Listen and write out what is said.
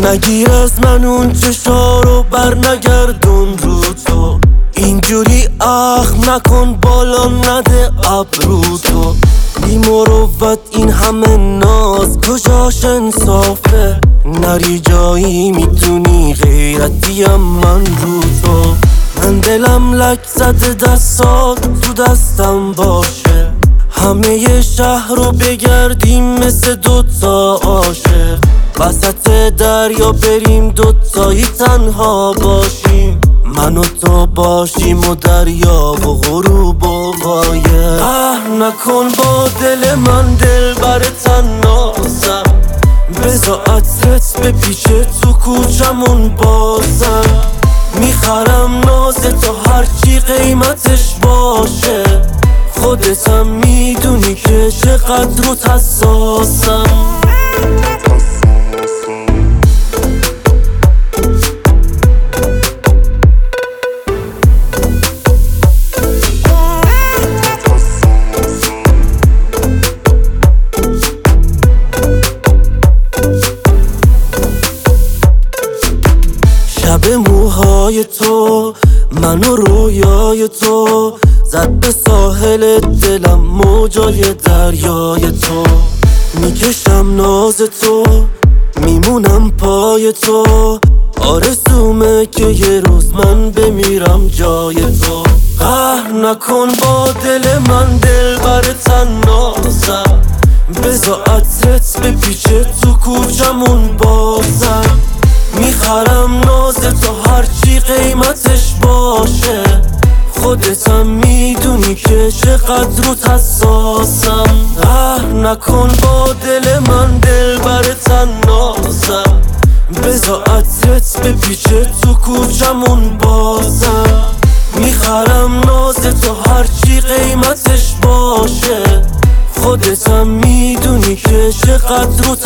نگیر از من اون چشارو بر نگردون رو تو، اینجوری اخم نکن بالا نده ابرو تو. بی مروت این همه ناز کجاش انصافه، نری جایی میتونی غیرتیم من رو تو. من دلم لک زده دستات تو دستم باشه، همه شهر رو بگردیم مثل دوتا عاشق، وسط دریا بریم دوتایی تنها باشیم، من و تو باشیم و دریا و غروب و غایب. نکن با دل من دل بر تنازم، بذار عطرت بپیچه تو کوچمون بازم، میخرم ناز تو هرچی قیمتش باشه، خودتم میدونی که چقدر رو حساسم. شب موهای تو منو رویای تو، زد به ساحل دلم موجای دریای تو، میکشم ناز تو میمونم پای تو، آرزومه که یه روز من بمیرم جای تو. نکن با دل من دل بر تنازم، بذار عطرت بپیچه تو کوچمون بازم، میخرم ناز تو هرچی قیمتش باشه، خودتم میدونی که چقدر رو حساسم. نکن با دل من دل بر تنازم، بذار عطرت بپیچه تو کوچمون بازم، میخرم ناز تو هرچی قیمتش باشه، خودتم میدونی که چقدر رو